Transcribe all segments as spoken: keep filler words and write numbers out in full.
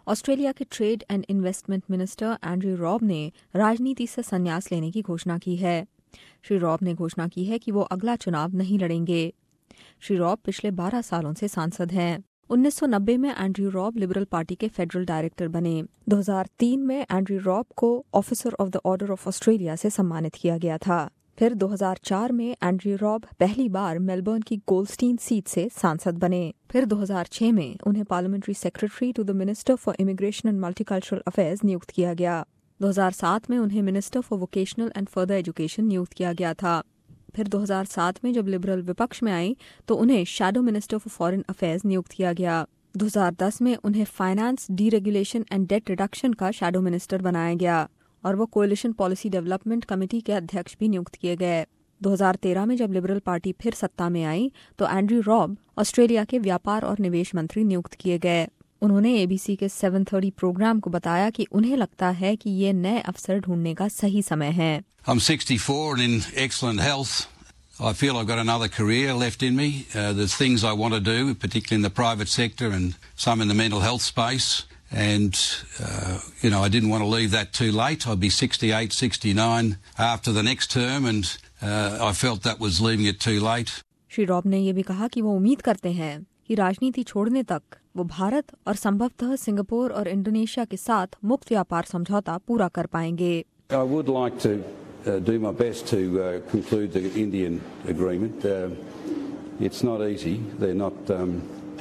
Australia के trade and investment minister Andrew Robb ने राजनीति से संन्यास लेने की घोषणा की है। श्री रॉब ने घोषणा की है कि वो अगला चुनाव नहीं लड़ेंगे। श्री रॉब पिछले बारह सालों से सांसद हैं। उन्नीस सौ नब्बे में एंड्रयू रॉब लिबरल पार्टी के फेडरल डायरेक्टर बने। दो हज़ार तीन में एंड्रयू रॉब को officer of the Order of Australia से सम्मानित किया गया था। फिर दो हज़ार चार में एंड्रयू रॉब पहली बार मेलबर्न की गोल्डस्टीन सीट से सांसद बने। फिर दो हज़ार छह में उन्हें parliamentary secretary to the minister for immigration and multicultural affairs नियुक्त किया गया। दो हज़ार सात में उन्हें minister for vocational and further education नियुक्त किया गया था। फिर दो हज़ार सात में जब लिबरल विपक्ष में आई तो उन्हें shadow minister for foreign affairs नियुक्त किया गया। दो हज़ार दस में उन्हें finance, deregulation and debt reduction का शैडो मिनिस्टर बनाया गया और वो कोalition पॉलिसी डेवलपमेंट कमेटी के अध्यक्ष भी नियुक्त किए गए। दो हज़ार तेरह में जब लिबरल पार्टी फिर सत्ता में आई तो एंड्रयू रॉब ऑस्ट्रेलिया के व्यापार और निवेश मंत्री नियुक्त किए गए। उन्होंने एबीसी के सात सौ तीस प्रोग्राम को बताया कि उन्हें लगता है कि ये नए अवसर ढूंढने का सही समय है। I'm sixty-four and in excellent health. I feel I've got another career left in me. Uh, there's things I want to do, particularly in the private sector and some in the mental health space. And, uh, you know, I didn't want to leave that too late. I'd be sixty-eight, sixty-nine after the next term, and uh, I felt that was leaving it too late. Shri Robb ने ये भी कहा कि वो उम्मीद करते हैं कि राजनीति छोड़ने तक वो भारत और संभवतः सिंगापुर और इंडोनेशिया के साथ मुक्त व्यापार समझौता पूरा कर पाएंगे। I would like to uh, do my best to uh, conclude the Indian agreement. Uh, it's not easy. They're not. Um,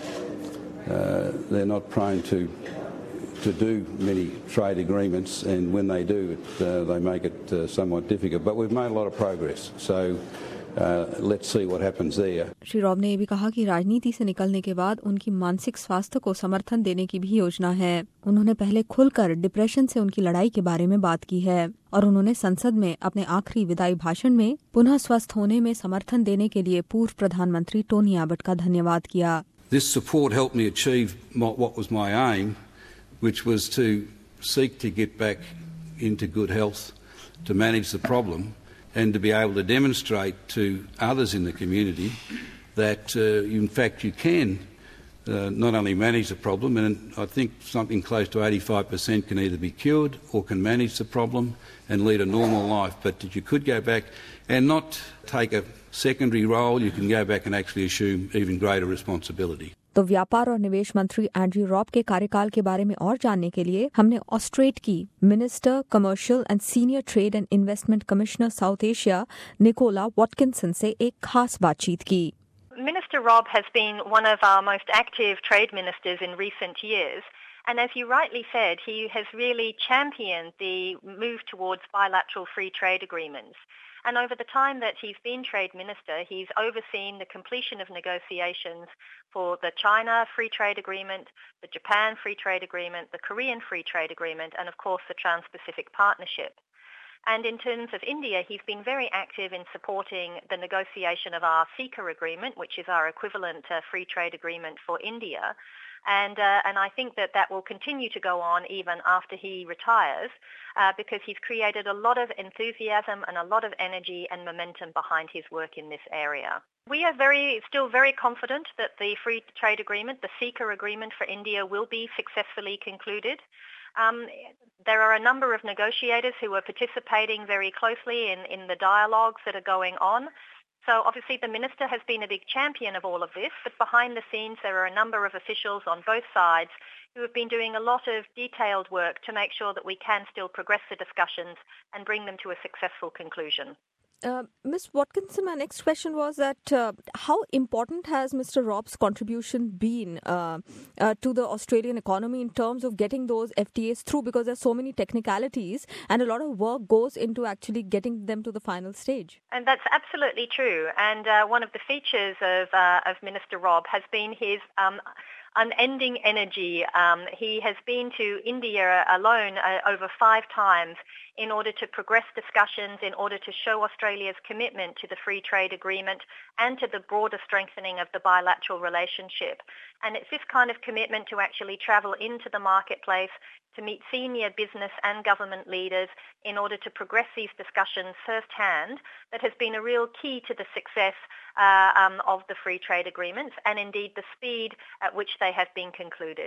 uh, they're not prone to. to do many trade agreements, and when they do, it, uh, they make it uh, somewhat difficult. But we've made a lot of progress, so uh, let's see what happens there. Shri Robb ने ये भी कहा कि राजनीति से निकलने के बाद उनकी मानसिक स्वास्थ्य को समर्थन देने की भी योजना है। उन्होंने पहले खुलकर डिप्रेशन से उनकी लड़ाई के बारे में बात की है और उन्होंने संसद में अपने आखिरी विदाई भाषण में पुनः स्वस्थ होने में समर्थन देने के लिए पूर्व प्रधानमंत्री टोनी एबट का धन्यवाद किया। This support helped me achieve what was my aim, which was to seek to get back into good health, to manage the problem, and to be able to demonstrate to others in the community that, uh, in fact, you can uh, not only manage the problem, and I think something close to eighty-five percent can either be cured or can manage the problem and lead a normal life, but that you could go back and not take a secondary role, you can go back and actually assume even greater responsibility. तो व्यापार और निवेश मंत्री Andrew Rob के कार्यकाल के बारे में और जानने के लिए हमने ऑस्ट्रेट की minister commercial and senior trade and investment commissioner South Asia Nicola Watkinson से एक खास बातचीत की। Minister Rob has been one of our most active trade ministers in recent years. And as you rightly said, he has really championed the move towards bilateral free trade agreements. And over the time that he's been Trade Minister, he's overseen the completion of negotiations for the China Free Trade Agreement, the Japan Free Trade Agreement, the Korean Free Trade Agreement, and of course the Trans-Pacific Partnership. And in terms of India, he's been very active in supporting the negotiation of our CECA agreement, which is our equivalent uh, free trade agreement for India. And uh, and I think that that will continue to go on even after he retires uh, because he's created a lot of enthusiasm and a lot of energy and momentum behind his work in this area. We are very still very confident that the free trade agreement, the CECA agreement for India, will be successfully concluded. Um, there are a number of negotiators who are participating very closely in, in the dialogues that are going on. So obviously the Minister has been a big champion of all of this, but behind the scenes there are a number of officials on both sides who have been doing a lot of detailed work to make sure that we can still progress the discussions and bring them to a successful conclusion. Uh, Miz Watkinson, my next question was that uh, how important has Mister Rob's contribution been uh, uh, to the Australian economy in terms of getting those F T As through, because there's so many technicalities and a lot of work goes into actually getting them to the final stage? And that's absolutely true. And uh, one of the features of, uh, of Minister Rob has been his um, unending energy. Um, he has been to India alone uh, over five times in order to progress discussions, in order to show Australia's commitment to the free trade agreement and to the broader strengthening of the bilateral relationship. And it's this kind of commitment to actually travel into the marketplace, to meet senior business and government leaders in order to progress these discussions firsthand that has been a real key to the success uh, um, of the free trade agreements and indeed the speed at which they have been concluded.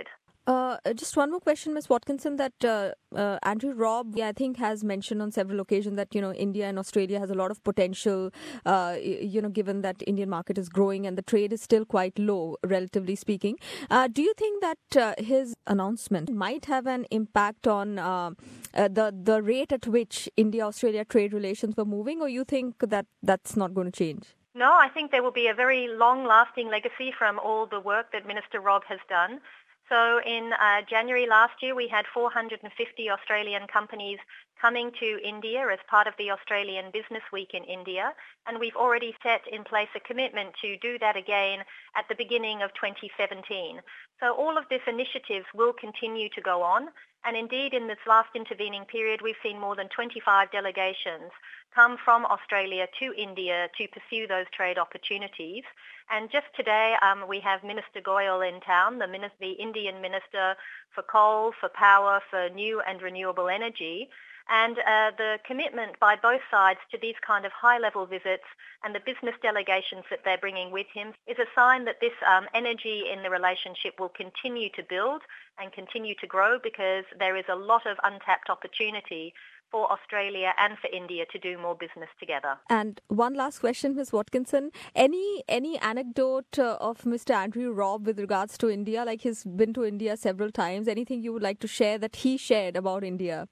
Uh, just one more question, Miz Watkinson, that uh, uh, Andrew Robb, yeah, I think, has mentioned on several occasions that, you know, India and Australia has a lot of potential, uh, you know, given that Indian market is growing and the trade is still quite low, relatively speaking. Uh, do you think that uh, his announcement might have an impact on uh, uh, the, the rate at which India-Australia trade relations were moving, or you think that that's not going to change? No, I think there will be a very long-lasting legacy from all the work that Minister Robb has done. So in uh, January last year, we had four hundred fifty Australian companies coming to India as part of the Australian Business Week in India, and we've already set in place a commitment to do that again at the beginning of twenty seventeen. So all of these initiatives will continue to go on, and indeed in this last intervening period, we've seen more than twenty-five delegations come from Australia to India to pursue those trade opportunities. And just today, um, we have Minister Goyal in town, the, minister, the Indian Minister for Coal, for Power, for New and Renewable Energy. And uh, the commitment by both sides to these kind of high-level visits and the business delegations that they're bringing with him is a sign that this um, energy in the relationship will continue to build and continue to grow, because there is a lot of untapped opportunity for Australia and for India to do more business together. And one last question, Miz Watkinson. Any any anecdote uh, of Mister Andrew Robb with regards to India? Like, he's been to India several times. Anything you would like to share that he shared about India?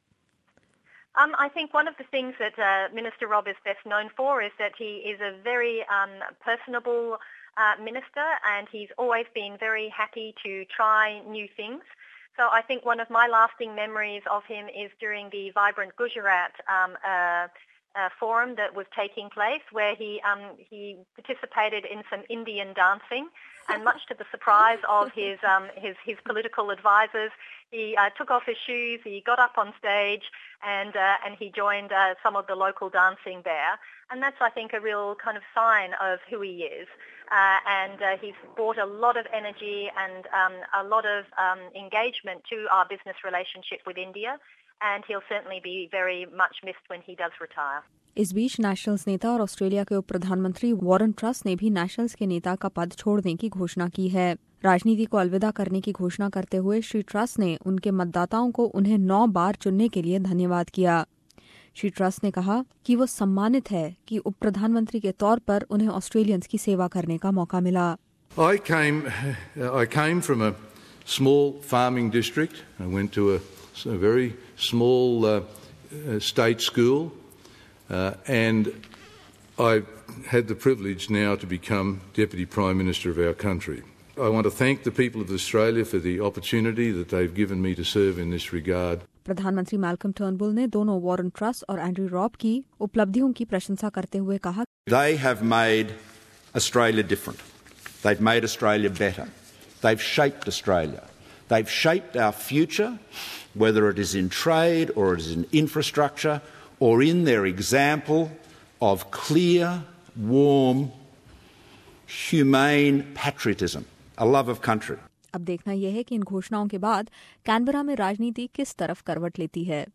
Um, I think one of the things that uh, Minister Robb is best known for is that he is a very um, personable uh, minister, and he's always been very happy to try new things. So I think one of my lasting memories of him is during the Vibrant Gujarat um, uh, uh, forum that was taking place, where he um, he participated in some Indian dancing, and much to the surprise of his um, his his political advisors, he uh, took off his shoes, he got up on stage, and uh, and he joined uh, some of the local dancing there. And that's, I think, a real kind of sign of who he is. Uh, and uh, he's brought a lot of energy and um, a lot of um, engagement to our business relationship with India, and he'll certainly be very much missed when he does retire. इस बीच nationals नेता और Australia के उप प्रधानमंत्री Warren truss ने भी nationals के नेता का पद छोड़ने की घोषणा की है। राजनीति को अलविदा करने की घोषणा करते हुए श्री ट्रस ने उनके मतदाताओं को उन्हें नौ बार चुनने के लिए धन्यवाद किया। श्री ट्रस ने कहा कि वो सम्मानित है कि उप प्रधानमंत्री के तौर पर उन्हें ऑस्ट्रेलियंस की सेवा करने का मौका मिला। I came, I came from a small farming district. I went to a, a very small uh, state school, uh, and I had the privilege now to become Deputy Prime Minister of our country. I want to thank the people of Australia for the opportunity that they've given me to serve in this regard. प्रधानमंत्री Malcolm Turnbull ने दोनों Warren Truss और Andrew Robb की उपलब्धियों की प्रशंसा करते हुए कहा, They have made Australia different. They've made Australia better. They've shaped Australia. They've shaped our future, whether it is in trade or it is in infrastructure or in their example of clear, warm, humane patriotism, a love of country. अब देखना यह है कि इन घोषणाओं के बाद Canberra में राजनीति किस तरफ करवट लेती है।